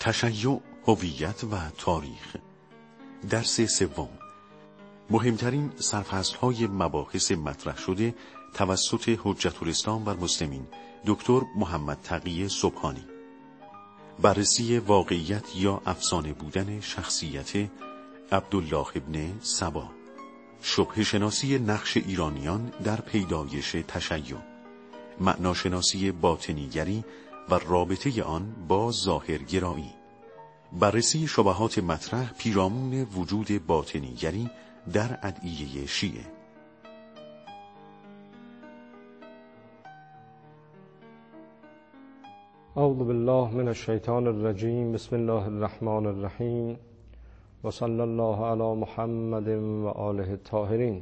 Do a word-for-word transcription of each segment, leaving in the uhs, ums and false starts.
تشیع، هویت و تاریخ. درس سوم. مهمترین سرفصل‌های مباحث مطرح شده توسط حجت الاسلام و المسلمین دکتر محمد تقی سبحانی. بررسی واقعیت یا افسانه بودن شخصیت عبدالله ابن سبا. شبهه شناسی نقش ایرانیان در پیدایش تشیع. معناشناسی باطنیگری و رابطه آن با ظاهرگرایی. بررسی شبهات مطرح پیرامون وجود باطنیگری در ادعیه شیعه. اعوذ بالله من الشیطان الرجیم. بسم الله الرحمن الرحیم و صلی الله علی محمد و آله الطاهرین.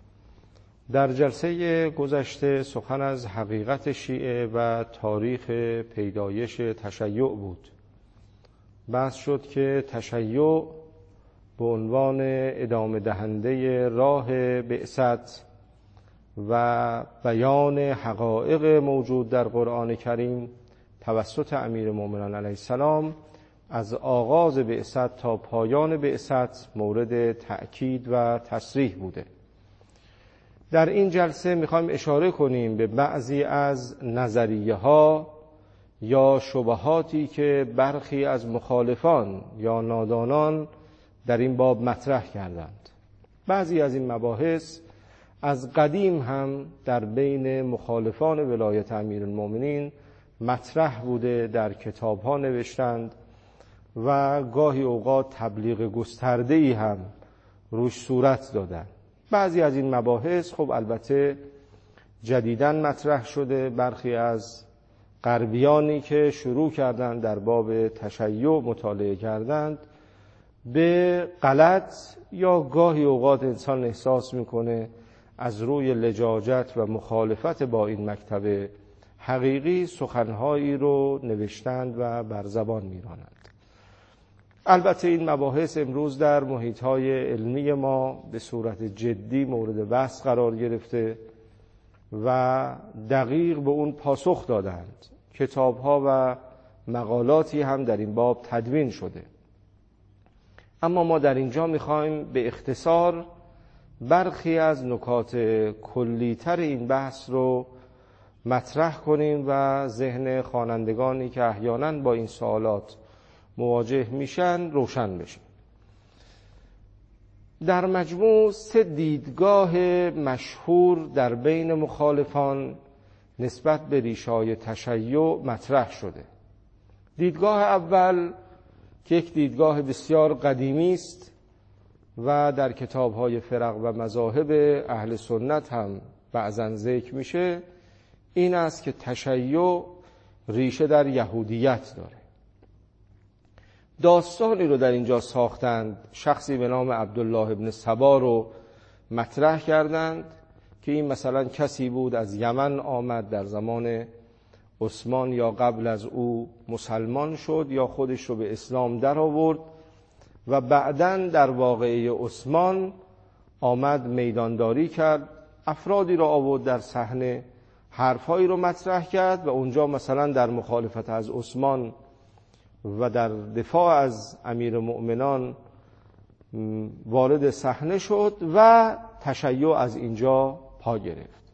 در جلسه گذشته سخن از حقیقت شیعه و تاریخ پیدایش تشیع بود. بحث شد که تشیع به عنوان ادامه دهنده راه بعثت و بیان حقایق موجود در قرآن کریم توسط امیرالمؤمنین علیه السلام از آغاز بعثت تا پایان بعثت مورد تأکید و تصریح بوده. در این جلسه میخوایم اشاره کنیم به بعضی از نظریه ها یا شبهاتی که برخی از مخالفان یا نادانان در این باب مطرح کردند. بعضی از این مباحث از قدیم هم در بین مخالفان ولایت امیرالمؤمنین مطرح بوده، در کتاب ها نوشتند و گاهی اوقات تبلیغ گسترده‌ای هم روش صورت دادند. بعضی از این مباحث خب البته جدیداً مطرح شده. برخی از غربیانی که شروع کردند در باب تشیع مطالعه کردند به غلط یا گاهی اوقات انسان احساس میکنه از روی لجاجت و مخالفت با این مکتب حقیقی سخنهایی رو نوشتند و بر زبان میرانند. البته این مباحث امروز در محیط‌های علمی ما به صورت جدی مورد بحث قرار گرفته و دقیق به اون پاسخ دادند. کتاب‌ها و مقالاتی هم در این باب تدوین شده. اما ما در اینجا می‌خوایم به اختصار برخی از نکات کلی‌تر این بحث رو مطرح کنیم و ذهن خوانندگانی که احیانا با این سوالات مواجه میشن روشن بشه. در مجموع سه دیدگاه مشهور در بین مخالفان نسبت به ریشه‌های تشیع مطرح شده. دیدگاه اول که یک دیدگاه بسیار قدیمی است و در کتاب‌های فرق و مذاهب اهل سنت هم بعضاً ذکر میشه، این است که تشیع ریشه در یهودیت داره. داستانی رو در اینجا ساختند، شخصی به نام عبدالله ابن سبا رو مطرح کردند که این مثلا کسی بود از یمن آمد، در زمان عثمان یا قبل از او مسلمان شد یا خودش رو به اسلام در آورد و بعداً در واقعه عثمان آمد میدانداری کرد، افرادی رو آورد در صحنه، حرفهایی رو مطرح کرد و اونجا مثلا در مخالفت از عثمان و در دفاع از امیر مؤمنان وارد صحنه شد و تشیع از اینجا پا گرفت.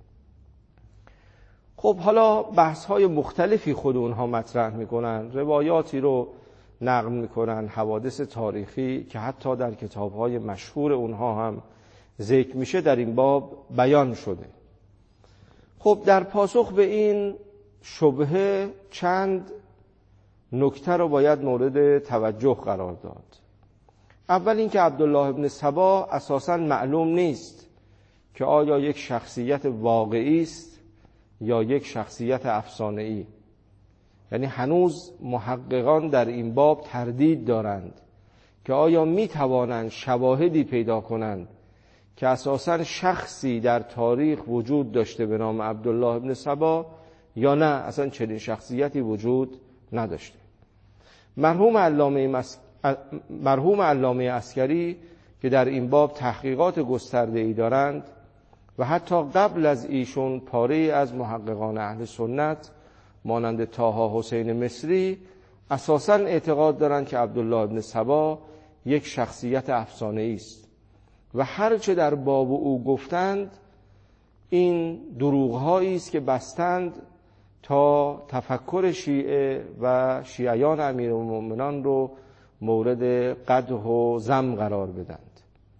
خب حالا بحث‌های مختلفی خود اونها مطرح میکنن، روایاتی رو نقل میکنن، حوادث تاریخی که حتی در کتاب‌های مشهور اونها هم ذکر میشه در این باب بیان شده. خب در پاسخ به این شبهه چند نکته رو باید مورد توجه قرار داد. اول این که عبدالله ابن سبا اساساً معلوم نیست که آیا یک شخصیت واقعی است یا یک شخصیت افسانه‌ای. یعنی هنوز محققان در این باب تردید دارند که آیا می توانند شواهدی پیدا کنند که اساساً شخصی در تاریخ وجود داشته به نام عبدالله ابن سبا یا نه اصلا چنین شخصیتی وجود نداشته. مرحوم علامه مس... مرحوم علامه عسکری که در این باب تحقیقات گسترده‌ای دارند و حتی قبل از ایشون پاره از محققان اهل سنت مانند طاها حسین مصری اساساً اعتقاد دارند که عبدالله ابن سبا یک شخصیت افسانه‌ای است و هر چه در باب او گفتند این دروغ‌هایی است که بستند تا تفکر شیعه و شیعیان امیرالمومنین رو مورد قدح و ذم قرار بدند.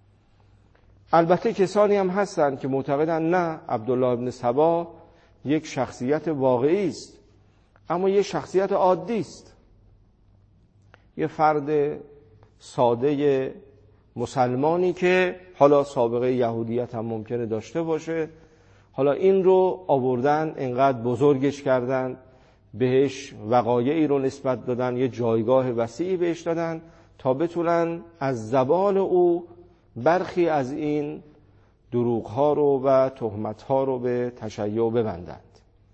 البته کسانی هم هستند که معتقدند نه، عبدالله ابن سبا یک شخصیت واقعی است، اما یک شخصیت عادی است، یه فرد ساده مسلمانی که حالا سابقه یهودیت هم ممکنه داشته باشه، حالا این رو آوردن انقدر بزرگش کردن، بهش وقایعی رو نسبت دادن، یه جایگاه وسیعی بهش دادن تا بتونن از زبان او برخی از این دروغ‌ها رو و تهمت‌ها رو به تشیع ببندند.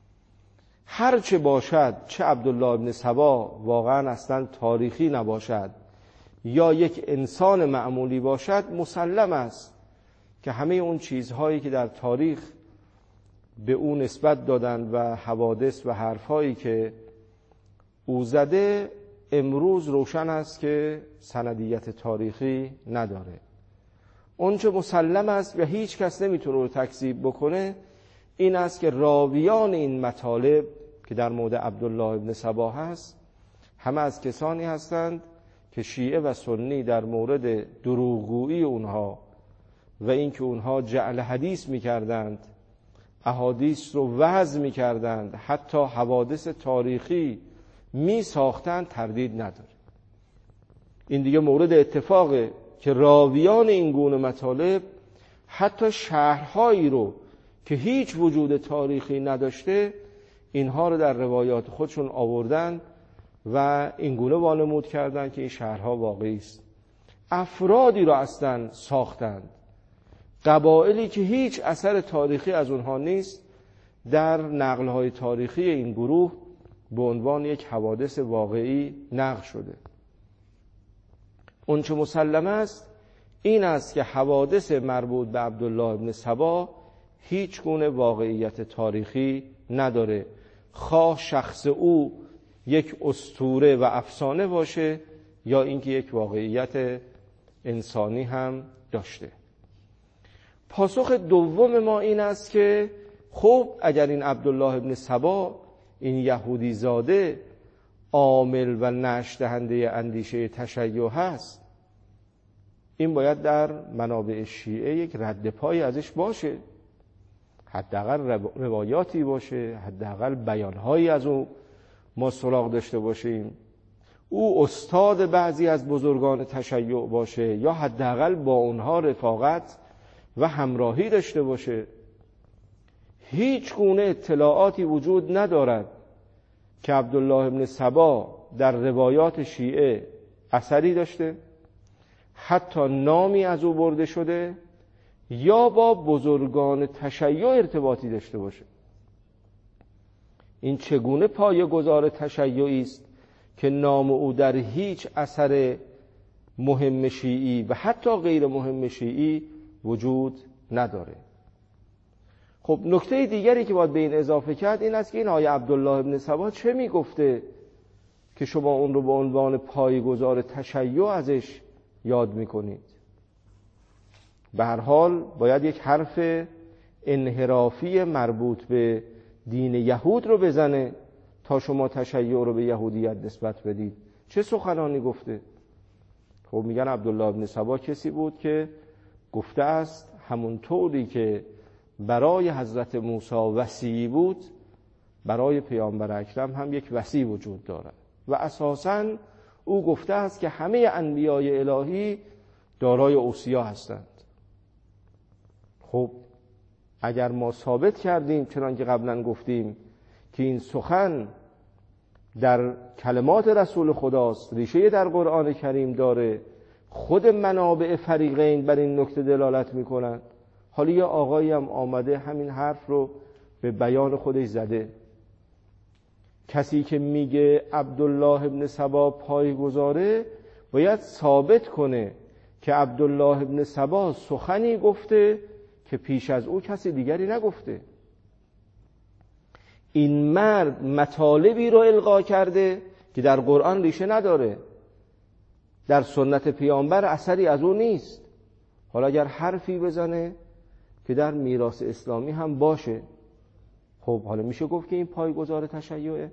هر چه باشد، چه عبدالله ابن سبا واقعا اصلا تاریخی نباشد یا یک انسان معمولی باشد، مسلم است که همه اون چیزهایی که در تاریخ به او نسبت دادند و حوادث و حرفهایی که او زده امروز روشن است که سندیت تاریخی نداره. اون چه مسلم است و هیچ کس نمیتونه رو تکذیب بکنه این است که راویان این مطالب که در مورد عبدالله ابن سبا هست همه از کسانی هستند که شیعه و سنی در مورد دروغگویی اونها و اینکه اونها جعل حدیث میکردند، احادیث رو وضع میکردند، حتی حوادث تاریخی میساختند، تردید نداره. این دیگه مورد اتفاقه که راویان این گونه مطالب حتی شهرهایی رو که هیچ وجود تاریخی نداشته اینها رو در روایات خودشون آوردن و این گونه وانمود کردن که این شهرها واقعی است. افرادی رو اصلا ساختند، قبایلی که هیچ اثر تاریخی از اونها نیست در نقل‌های تاریخی این گروه به عنوان یک حوادث واقعی نقل شده. اون چه مسلم است این است که حوادث مربوط به عبدالله ابن سبا هیچ گونه واقعیت تاریخی نداره، خواه شخص او یک اسطوره و افسانه باشه یا اینکه یک واقعیت انسانی هم داشته. پاسخ دوم ما این است که خب اگر این عبدالله ابن سبا این یهودی زاده عامل و نشأ دهنده اندیشه تشیع هست، این باید در منابع شیعه یک رد پای ازش باشه، حداقل روایاتی باشه، حداقل بیانهایی از او ما سراغ داشته باشیم، او استاد بعضی از بزرگان تشیع باشه یا حداقل با اونها رفاقت و همراهی داشته باشه. هیچ گونه اطلاعاتی وجود ندارد که عبدالله ابن سبا در روایات شیعه اثری داشته، حتی نامی از او برده شده یا با بزرگان تشیع ارتباطی داشته باشه. این چگونه پایه‌گذار تشیعی است که نام او در هیچ اثر مهم شیعی و حتی غیر مهم شیعی وجود نداره. خب نکته دیگری که باید به این اضافه کرد این است که این آیه عبدالله ابن سبا چه میگفته که شما اون رو به عنوان پایه‌گذار تشیع ازش یاد میکنید؟ به هر حال باید یک حرف انحرافی مربوط به دین یهود رو بزنه تا شما تشیع رو به یهودیت نسبت بدید. چه سخنانی گفته؟ خب میگن عبدالله ابن سبا کسی بود که گفته است همون طوری که برای حضرت موسی وصی بود برای پیامبر اکرم هم یک وصی وجود دارد و اساساً او گفته است که همه انبیای الهی دارای اوصیا هستند. خب اگر ما ثابت کردیم چنان که قبلا گفتیم که این سخن در کلمات رسول خداست، ریشه در قرآن کریم داره، خود منابع فریقین بر این نکته دلالت میکنند، حالا یه آقایی هم آمده همین حرف رو به بیان خودش زده. کسی که میگه عبدالله ابن سبا پایه‌گذاره باید ثابت کنه که عبدالله ابن سبا سخنی گفته که پیش از او کسی دیگری نگفته. این مرد مطالبی رو القا کرده که در قرآن ریشه نداره، در سنت پیامبر اثری از اون نیست. حالا اگر حرفی بزنه که در میراث اسلامی هم باشه، خب حالا میشه گفت که این پایه‌گذار تشیعه.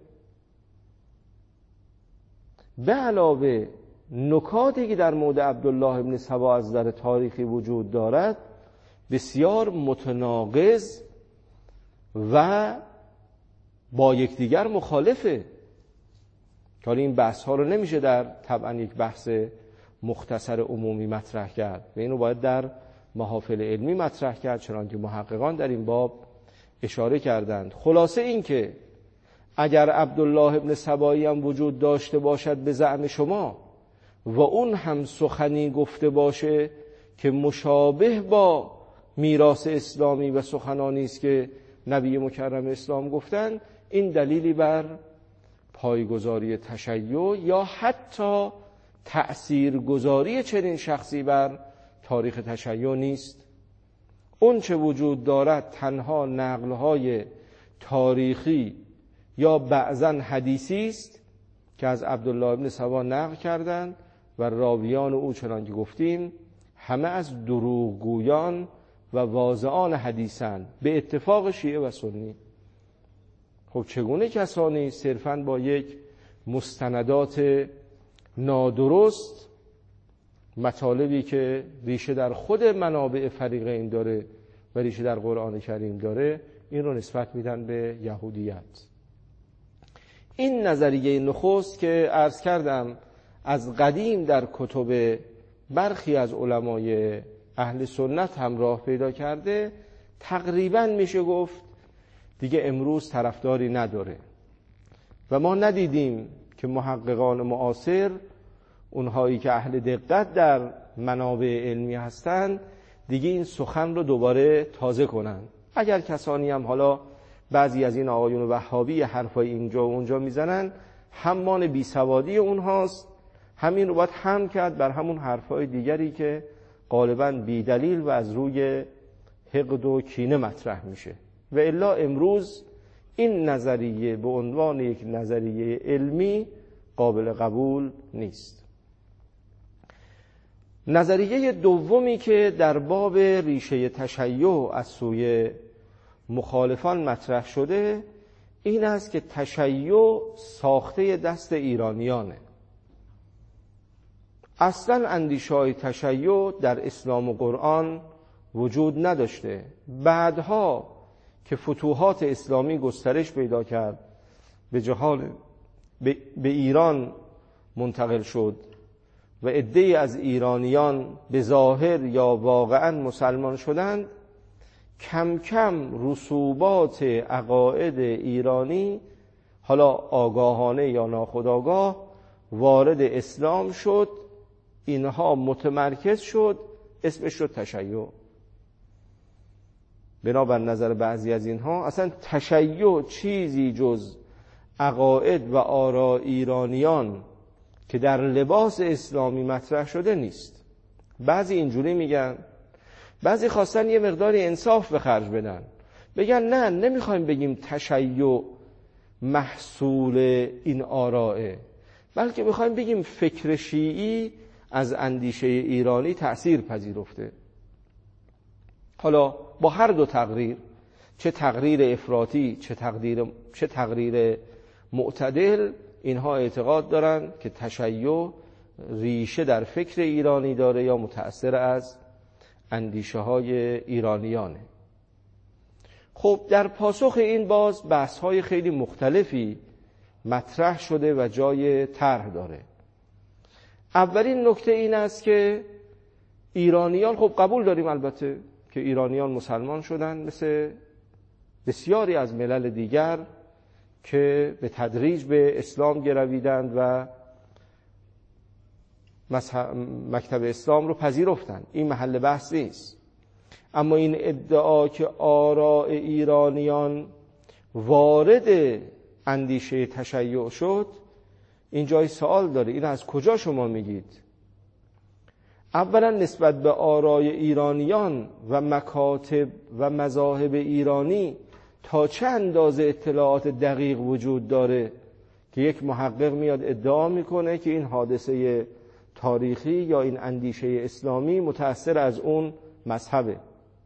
به علاوه نکاتی که در مورد عبدالله ابن سبا از نظر تاریخی وجود دارد بسیار متناقض و با یکدیگر مخالفه. حالا این بحث ها رو نمیشه در طبعا یک بحث مختصر عمومی مطرح کرد و اینو باید در محافل علمی مطرح کرد، چنانکه محققان در این باب اشاره کردند. خلاصه این که اگر عبدالله ابن سبایی هم وجود داشته باشد به زعم شما و اون هم سخنی گفته باشه که مشابه با میراث اسلامی و سخنانی است که نبی مکرم اسلام گفتن، این دلیلی بر پایه‌گذاری تشیع یا حتی تأثیرگذاری چنین شخصی بر تاریخ تشیع نیست. اون چه وجود دارد تنها نقل‌های تاریخی یا بعضاً حدیثی است که از عبدالله ابن سبا نقل کردند و راویان او چنانکه گفتیم همه از دروغگویان و واضعان حدیثند به اتفاق شیعه و سنی. خب چگونه کسانی صرفاً با یک مستندات نادرست، مطالبی که ریشه در خود منابع فریقین داره و ریشه در قرآن کریم داره، این رو نسبت میدن به یهودیت؟ این نظریه نخست که عرض کردم از قدیم در کتب برخی از علمای اهل سنت هم راه پیدا کرده، تقریباً میشه گفت دیگه امروز طرفداری نداره و ما ندیدیم که محققان معاصر، اونهایی که اهل دقت در منابع علمی هستند، دیگه این سخن رو دوباره تازه کنن. اگر کسانی هم حالا بعضی از این آقایون وهابی حرفای اینجا و اونجا میزنن، همان بیسوادی اونهاست، همین رو باید هم کرد بر همون حرفای دیگری که غالباً بی دلیل و از روی حقد و کینه مطرح میشه. و الا امروز این نظریه به عنوان یک نظریه علمی قابل قبول نیست. نظریه دومی که در باب ریشه تشیع از سوی مخالفان مطرح شده این است که تشیع ساخته دست ایرانیانه. اصلا اندیشه‌های تشیع در اسلام و قرآن وجود نداشته. بعدها که فتوحات اسلامی گسترش پیدا کرد، به جهان به, به ایران منتقل شد و عده‌ای از ایرانیان به ظاهر یا واقعا مسلمان شدند، کم کم رسوبات عقاید ایرانی، حالا آگاهانه یا ناخودآگاه، وارد اسلام شد، اینها متمرکز شد، اسمش شد تشیع. بنابر نظر بعضی از اینها اصلا تشیع چیزی جز عقاید و آراء ایرانیان که در لباس اسلامی مطرح شده نیست. بعضی اینجوری میگن، بعضی خواستن یه مقداری انصاف به خرج بدن، بگن نه، نمیخوایم بگیم تشیع محصول این آراءه، بلکه میخوایم بگیم فکر شیعی از اندیشه ایرانی تأثیر پذیرفته. حالا با هر دو تقریر، چه تقریر افراطی چه تقریر چه تقریر معتدل، اینها اعتقاد دارن که تشیع ریشه در فکر ایرانی داره یا متأثر از اندیشه های ایرانیانه. خب در پاسخ این باز بحث های خیلی مختلفی مطرح شده و جای طرح داره. اولین نکته این است که ایرانیان، خب قبول داریم البته که ایرانیان مسلمان شدن مثل بسیاری از ملل دیگر که به تدریج به اسلام گرویدند و مکتب اسلام رو پذیرفتند، این محل بحث نیست. اما این ادعا که آراء ایرانیان وارد اندیشه تشیع شد، این جای سوال داره. این از کجا شما میگید؟ اولا نسبت به آراء ایرانیان و مکاتب و مذاهب ایرانی تا چه اندازه اطلاعات دقیق وجود داره که یک محقق میاد ادعا میکنه که این حادثه تاریخی یا این اندیشه اسلامی متأثر از اون مذهبه.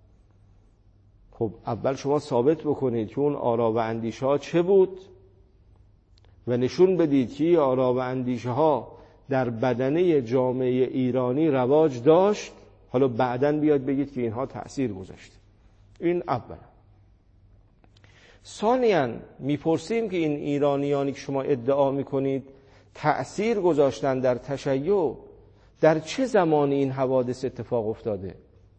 خب اول شما ثابت بکنید که اون آرا و اندیشه ها چه بود و نشون بدید که آرا و اندیشه ها در بدنه جامعه ایرانی رواج داشت، حالا بعداً بیاد بگید که اینها تأثیر گذاشته. این اولا. ثانیاً میپرسیم که این ایرانیانی که شما ادعا میکنید تأثیر گذاشتن در تشیع، در چه زمانی این حوادث اتفاق افتاده؟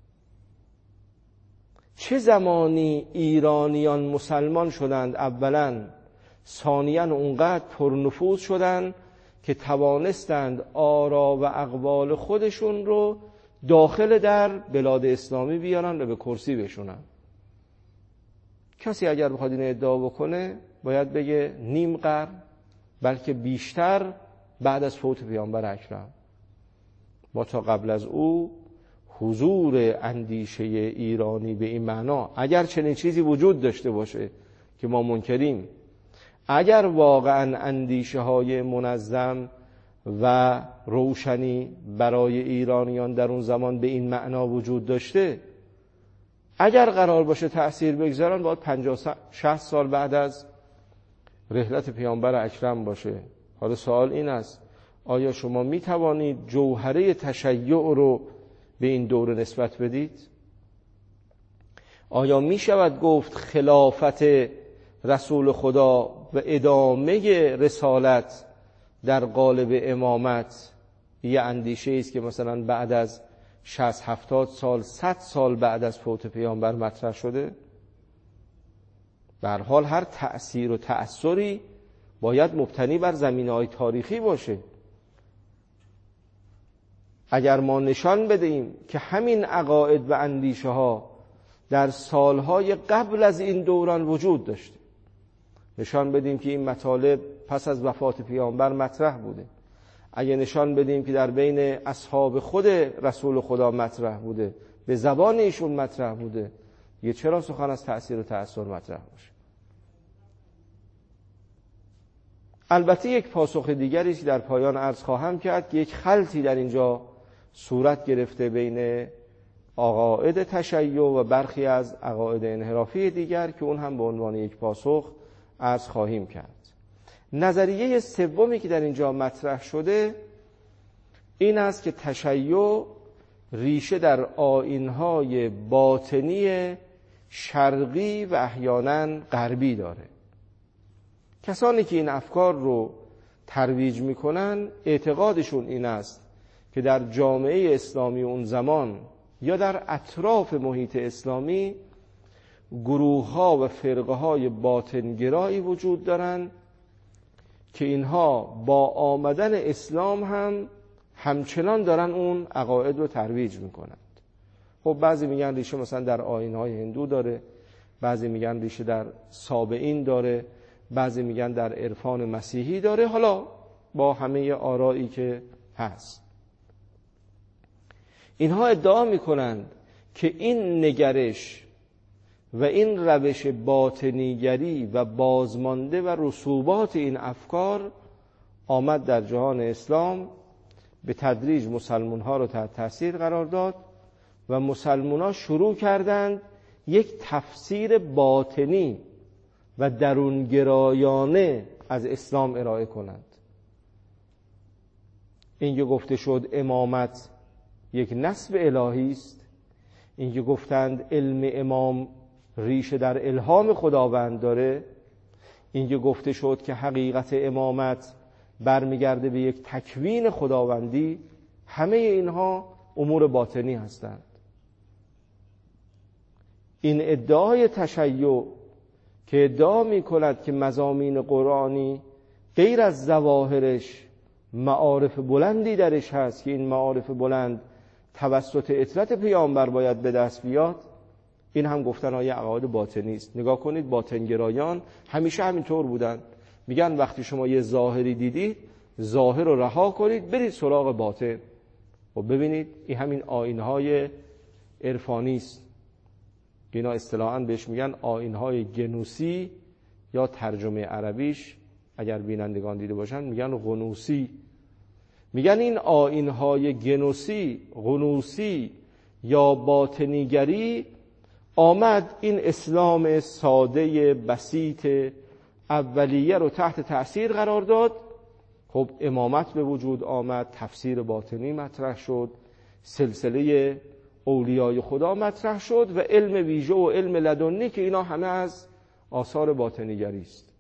چه زمانی ایرانیان مسلمان شدند اولاً، ثانیاً اونقدر پرنفوذ شدند که توانستند آرا و اقوال خودشون رو داخل در بلاد اسلامی بیارن و به کرسی بشونن؟ کسی اگر بخواد این ادعا بکنه باید بگه نیم قرن، بلکه بیشتر بعد از فوت پیامبر اکرم. ما تا قبل از او حضور اندیشه ایرانی به این معنا، اگر چنین چیزی وجود داشته باشه که ما منکریم، اگر واقعا اندیشه های منظم و روشنی برای ایرانیان در اون زمان به این معنا وجود داشته، اگر قرار باشه تأثیر بگذارن باید پنجاه شصت سال بعد از رحلت پیامبر اکرم باشه. حالا سوال این است آیا شما می توانید جوهره تشیع رو به این دوره نسبت بدید؟ آیا می شود گفت خلافت رسول خدا و ادامه رسالت در قالب امامت یه اندیشه است که مثلا بعد از شصت هفتاد سال صد سال بعد از فوت پیامبر مطرح شده؟ به هر حال هر تأثیر و تأثری باید مبتنی بر زمینه‌های تاریخی باشه. اگر ما نشان بدهیم که همین عقاید و اندیشه ها در سالهای قبل از این دوران وجود داشته، نشان بدیم که این مطالب پس از وفات پیامبر مطرح بوده، اگه نشان بدیم که در بین اصحاب خود رسول خدا مطرح بوده، به زبان ایشون مطرح بوده، یه چرا سخن از تأثیر و تأثیر مطرح باشه؟ البته یک پاسخ دیگری که در پایان عرض خواهم کرد که یک خلطی در اینجا صورت گرفته بین عقاید تشیع و برخی از عقاید انحرافی دیگر که اون هم به عنوان یک پاسخ عرض خواهیم کرد. نظریه سومی که در اینجا مطرح شده این است که تشیع ریشه در آیین‌های باطنی شرقی و احیالاً غربی داره. کسانی که این افکار رو ترویج میکنن اعتقادشون این است که در جامعه اسلامی اون زمان یا در اطراف محیط اسلامی گروه‌ها و فرقه‌های باطنگرایی وجود دارن که اینها با آمدن اسلام هم همچنان دارن اون عقاید رو ترویج میکنند. خب بعضی میگن ریشه مثلا در آیین‌های هندو داره، بعضی میگن ریشه در سابعین داره، بعضی میگن در عرفان مسیحی داره، حالا با همه آرایی که هست. اینها ادعا میکنند که این نگرش و این روش باطنیگری و بازمانده و رسوبات این افکار آمد در جهان اسلام، به تدریج مسلمان ها رو تحت تاثیر قرار داد و مسلمان ها شروع کردند یک تفسیر باطنی و درونگرایانه از اسلام ارائه کنند. اینکه گفته شد امامت یک نصب الهی است، اینکه گفتند علم امام ریشه در الهام خداوند داره، اینکه گفته شد که حقیقت امامت برمیگرده به یک تکوین خداوندی، همه اینها امور باطنی هستند. این ادعای تشیع که ادعا می کند که مضامین قرآنی غیر از ظواهرش معارف بلندی درش هست که این معارف بلند توسط اطرت پیامبر باید به دست بیاد، این هم گفتن های عقاید باطنی است. نگاه کنید باطنگرایان همیشه همینطور بودن، میگن وقتی شما یه ظاهری دیدید ظاهر رو رها کنید برید سراغ باطن. و ببینید این همین آیین‌های عرفانی است، اینا اصطلاحاً بهش میگن آیین‌های گنوسی یا ترجمه عربیش اگر بینندگان دیده باشن میگن قنوسی، میگن این آیین‌های گنوسی، قنوسی یا باطنیگری آمد این اسلام ساده بسیط اولیه رو تحت تأثیر قرار داد. خب امامت به وجود آمد، تفسیر باطنی مطرح شد، سلسله اولیای خدا مطرح شد و علم ویژه و علم لدنی که اینا همه از آثار باطنیگری است.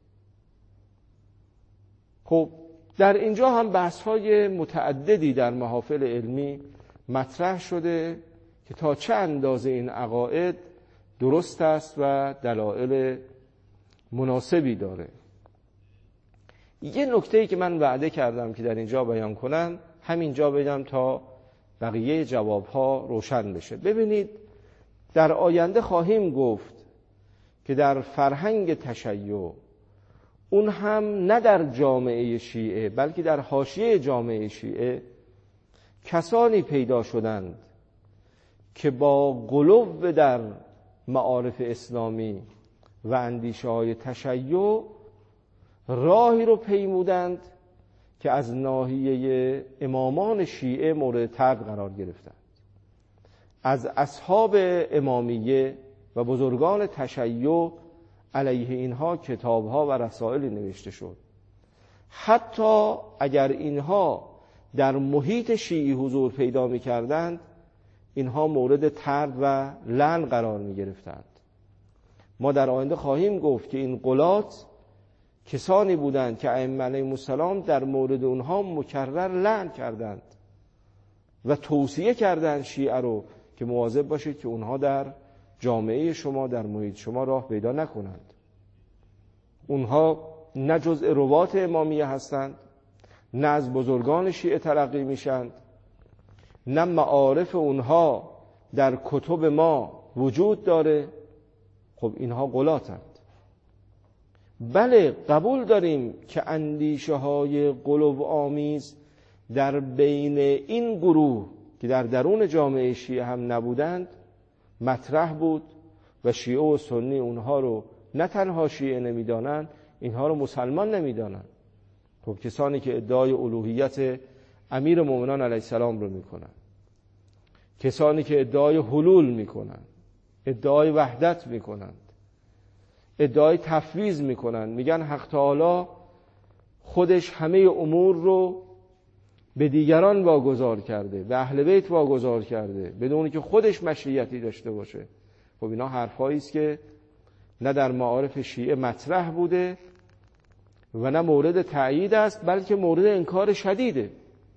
خب در اینجا هم بحث‌های متعددی در محافل علمی مطرح شده که تا چه اندازه این عقاید درست است و دلایل مناسبی داره. یه نکته‌ای که من وعده کردم که در اینجا بیان کنم، همینجا بگم تا بقیه جوابها روشن بشه. ببینید در آینده خواهیم گفت که در فرهنگ تشیع، اون هم نه در جامعه شیعه بلکه در حاشیه جامعه شیعه، کسانی پیدا شدند که با غلو در معارف اسلامی و اندیشه های تشیع راهی رو پیمودند که از ناحیه امامان شیعه مورد طرد قرار گرفتند. از اصحاب امامیه و بزرگان تشیع علیه اینها کتابها و رسائلی نوشته شد. حتی اگر اینها در محیط شیعی حضور پیدا می کردند، اینها مورد طرد و لعن قرار می گرفتند. ما در آینده خواهیم گفت که این غلاة کسانی بودند که ائمه علیهم السلام در مورد اونها مکرر لعن کردند و توصیه کردند شیعه رو که مواظب باشید که اونها در جامعه شما، در محیط شما راه پیدا نکنند. اونها نه جزء روات امامیه هستند، نه از بزرگان شیعه تلقی میشند، نه معارف اونها در کتب ما وجود داره. خب اینها غلاتند. بله قبول داریم که اندیشه های غلو آمیز در بین این گروه که در درون جامعه شیعه هم نبودند مطرح بود و شیعه و سنی اونها رو نه تنها شیعه نمیدانند، اینها رو مسلمان نمیدانند. خب کسانی که ادعای الوهیت امیر مومنان علیه السلام رو میکنند، کسانی که ادعای حلول میکنند، ادعای وحدت میکنند، ادعای تفویض میکنند، میگن حق تعالی خودش همه امور رو به دیگران واگذار کرده، به اهل بیت واگذار کرده بدون که خودش مشیتی داشته باشه. خب اینا حرفایی است که نه در معارف شیعه مطرح بوده و نه مورد تأیید است، بلکه مورد انکار شدیده.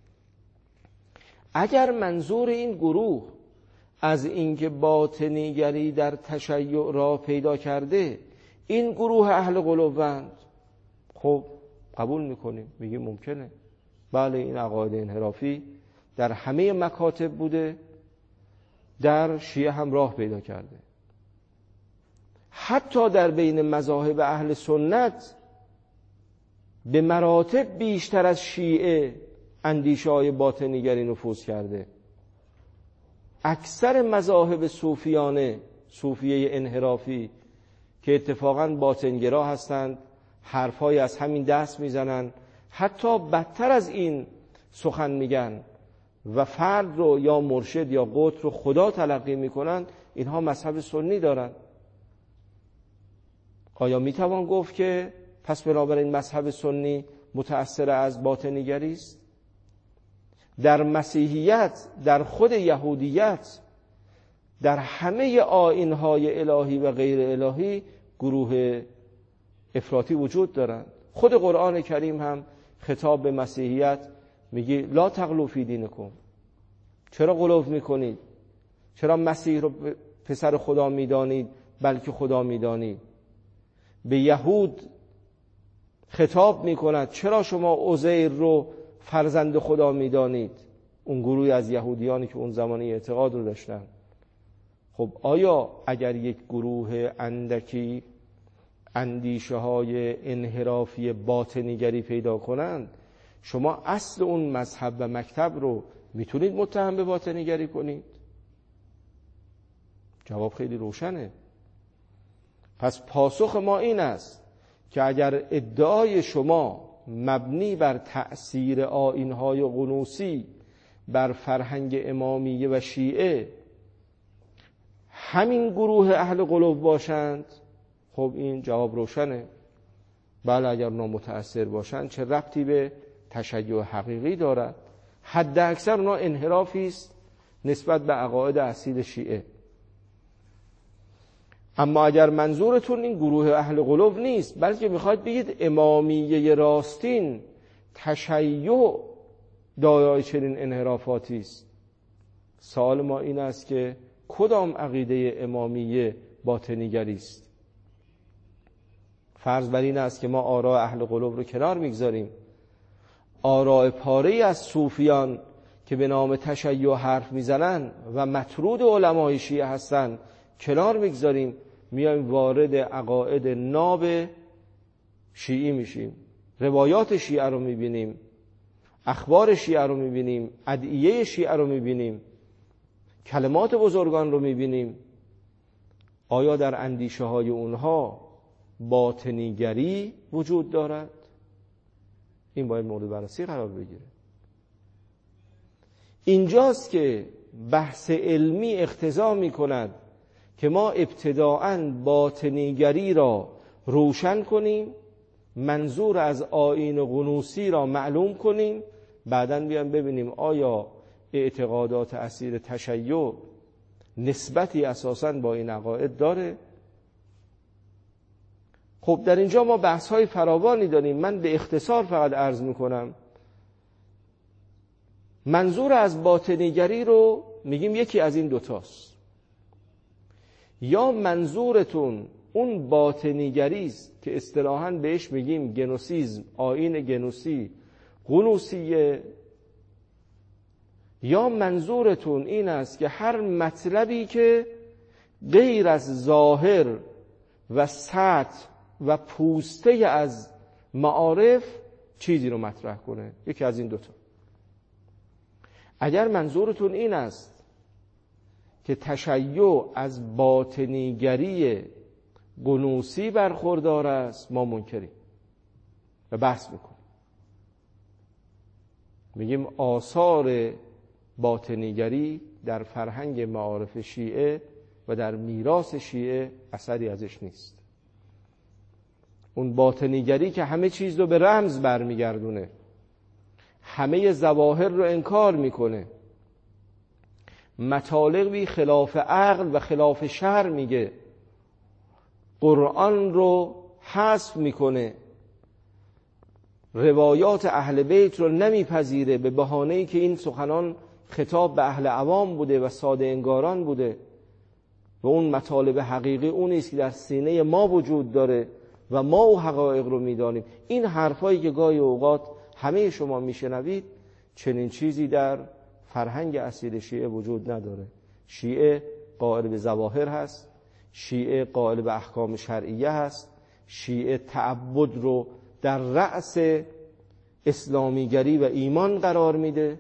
اگر منظور این گروه از اینکه باطنیگری در تشیع را پیدا کرده این گروه اهل غلوند، خب قبول میکنیم، میگیم ممکنه، بله این عقاید انحرافی در همه مکاتب بوده، در شیعه هم راه پیدا کرده. حتی در بین مذاهب اهل سنت به مراتب بیشتر از شیعه اندیشه های باطنیگری نفوذ کرده. اکثر مذاهب صوفیانه، صوفیه انحرافی که اتفاقاً باطنگرا هستند، حرفای از همین دست میزنن، حتی بدتر از این سخن میگن و فرد رو یا مرشد یا قطب رو خدا تلقی میکنن، اینها مذهب سنی دارن. آیا میتوان گفت که پس بنابراین مذهب سنی متأثر از باطنیگری است؟ در مسیحیت، در خود یهودیت، در همه آیین‌های الهی و غیر الهی گروه افراطی وجود دارند. خود قرآن کریم هم خطاب به مسیحیت میگه لا تغلوا فی دینکم، چرا غلو میکنید؟ چرا مسیح رو پسر خدا میدانید بلکه خدا میدانید؟ به یهود خطاب میکند چرا شما عزیر رو فرزند خدا میدانید؟ اون گروهی از یهودیانی که اون زمانی اعتقاد رو داشتن. خب آیا اگر یک گروه اندکی اندیشه های انحرافی باطنیگری پیدا کنند، شما اصل اون مذهب و مکتب رو میتونید متهم به باطنیگری کنید؟ جواب خیلی روشنه. پس پاسخ ما این است که اگر ادعای شما مبنی بر تأثیر آیین‌های قنوسی بر فرهنگ امامیه و شیعه همین گروه اهل قلوب باشند، خب این جواب روشنه. بله اگر نامتأثر باشند چه ربطی به تشیع حقیقی دارد؟ حد اکثر اونا انحرافی است نسبت به عقاید اصیل شیعه. اما اگر منظورتون این گروه اهل قلوب نیست، بلکه میخواید بگید امامیه راستین تشیع دارای چنین انحرافاتی است، سوال ما این است که کدام عقیده امامیه باطنیگری است؟ فرض بر این است که ما آراء اهل قلوب رو کنار میگذاریم، آراء پاره‌ای از صوفیان که به نام تشیع حرف میزنن و مطرود علمای شیعه هستن کنار میگذاریم، میایم وارد عقاید ناب شیعی میشیم، روایات شیعه رو میبینیم، اخبار شیعه رو میبینیم، ادعیه شیعه رو میبینیم، کلمات بزرگان رو میبینیم. آیا در اندیشه های اونها باطنیگری وجود دارد؟ این باید مورد بررسی قرار بگیره. اینجاست که بحث علمی اقتضا میکند که ما ابتداءً باطنیگری را روشن کنیم، منظور از آیین قنوسی را معلوم کنیم، بعداً بیان ببینیم آیا اعتقادات اصیل تشیع نسبتی اساساً با این عقاید داره. خب در اینجا ما بحث‌های فراوانی داریم، من به اختصار فقط عرض میکنم. منظور از باطنیگری رو میگیم یکی از این دوتاست، یا منظورتون اون باطنیگری است که اصطلاحاً بهش میگیم گنوسیزم، آیین گنوسی، قنوسیه، یا منظورتون این است که هر مطلبی که غیر از ظاهر و سطح و پوسته از معارف چیزی رو مطرح کنه. یکی از این دوتا. اگر منظورتون این است که تشیع از باطنیگری قنوسی برخوردار است، ما منکریم و بحث میکنیم، میگیم آثار باطنیگری در فرهنگ معارف شیعه و در میراث شیعه اثری ازش نیست. اون باطنیگری که همه چیز رو به رمز برمیگردونه، همه ظواهر رو انکار میکنه، مطالبی خلاف عقل و خلاف شرع میگه، قرآن رو حذف میکنه، روایات اهل بیت رو نمیپذیره به بهانه‌ای که این سخنان خطاب به اهل عوام بوده و ساده انگاران بوده و اون مطالب حقیقی اونی است که در سینه ما وجود داره و ما او حقایق رو میدانیم. این حرفایی که گاهی اوقات همه شما میشنوید، چنین چیزی در فرهنگ اصیل شیعه وجود نداره. شیعه قائل به ظواهر هست، شیعه قائل به احکام شرعیه هست، شیعه تعبد رو در رأس اسلامیگری و ایمان قرار میده.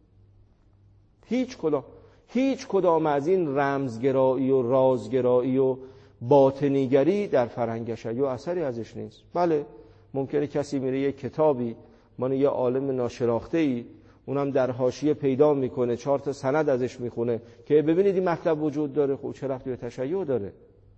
هیچ کدام هیچ کدام از این رمزگرایی و رازگرایی و باطنیگری در فرهنگ شیعه اثری ازش نیست. بله ممکنه کسی میره یه کتابی مانه یه عالم ناشناخته‌ای، اونم در حاشیه پیدا میکنه، چهار تا سند ازش میخونه که ببینید این مطلب وجود داره. خب چه ربطی به تشیع داره؟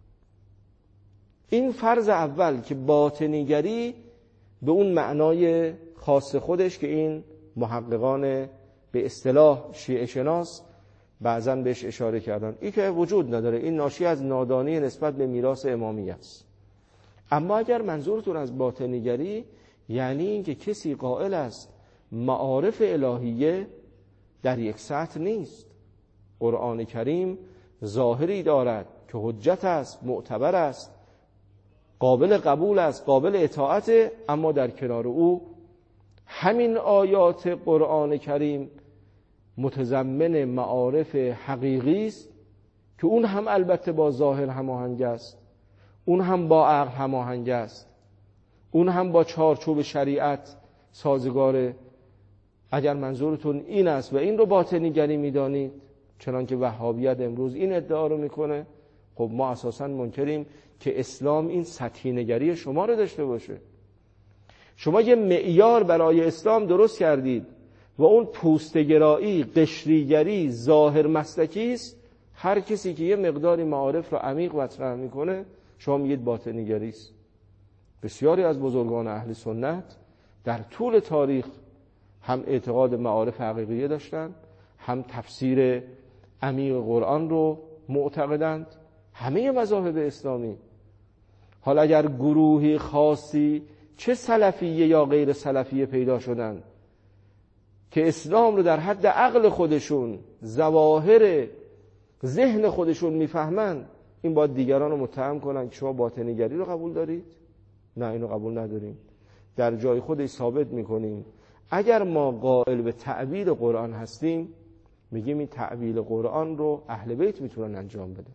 این فرض اول که باطنیگری به اون معنای خاص خودش که این محققان به اصطلاح شیعه شناس بعضاً بهش اشاره کردن، این که وجود نداره، این ناشی از نادانی نسبت به میراث امامی است. اما اگر منظورتون از باطنیگری یعنی این که کسی قائل است معارف الهیه در یک سطح نیست، قرآن کریم ظاهری دارد که حجت است، معتبر است، قابل قبول است، قابل اطاعت، اما در کنار او همین آیات قرآن کریم متضمن معارف حقیقی است که اون هم البته با ظاهر هماهنگ است، اون هم با عقل هماهنگ است، اون هم با چارچوب شریعت سازگاره. اگر منظورتون این است و این رو باطنیگری میدانید، چنانکه وهابیت امروز این ادعا رو میکنه، خب ما اساساً منکریم که اسلام این سطحی نگری شما رو داشته باشه. شما یه معیار برای اسلام درست کردید و اون پوستگرایی، قشریگری، ظاهر مسلکی است. هر کسی که یه مقداری معارف رو عمیق مطرح میکنه شما میگید باطنیگری است. بسیاری از بزرگان اهل سنت در طول تاریخ هم اعتقاد معارف حقیقیه داشتن، هم تفسیر عمیق قرآن رو معتقدند، همه مذاهب اسلامی. حالا اگر گروهی خاصی چه سلفیه یا غیر سلفیه پیدا شدن که اسلام رو در حد عقل خودشون، ظواهر ذهن خودشون میفهمن، این باید دیگران رو متهم کنن که شما باطنیگری رو قبول دارید؟ نه، اینو قبول نداریم. در جای خودش ثابت میکنیم اگر ما قائل به تعبیر قرآن هستیم، میگیم این تعبیر قرآن رو اهل بیت میتونن انجام بده.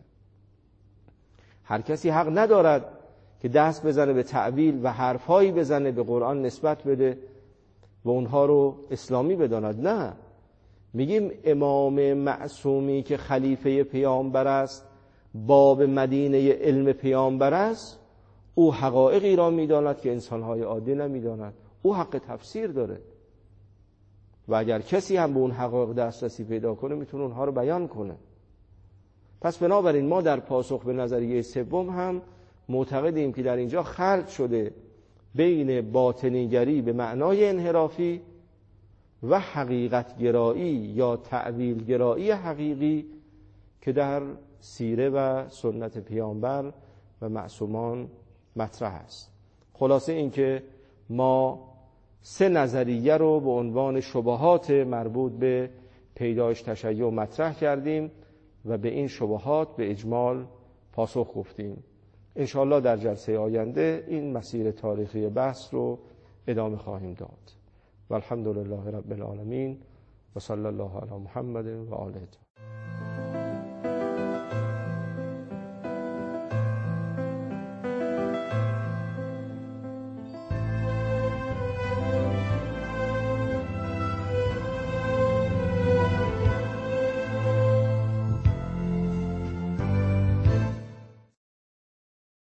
هر کسی حق ندارد که دست بزنه به تعبیر و حرفهایی بزنه به قرآن نسبت بده و اونها رو اسلامی بداند. نه، میگیم امام معصومی که خلیفه پیامبر است، باب مدینه علم پیامبر است، او حقایقی را میداند که انسانهای عادی نمیداند. او حق تفسیر داره و اگر کسی هم به اون حقایق دسترسی پیدا کنه میتونه اونها رو بیان کنه. پس بنابراین ما در پاسخ به نظریه سوم هم معتقدیم که در اینجا خلط شده بین باطنیگری به معنای انحرافی و حقیقت گرایی یا تعبیل گرایی حقیقی که در سیره و سنت پیامبر و معصومان مطرح است. خلاصه این که ما سه نظریه رو به عنوان شبهات مربوط به پیدایش تشیع مطرح کردیم و به این شبهات به اجمال پاسخ گفتیم. انشاءالله در جلسه آینده این مسیر تاریخی بحث رو ادامه خواهیم داد. و الحمدلله رب العالمین و صلی الله علی محمد و آله.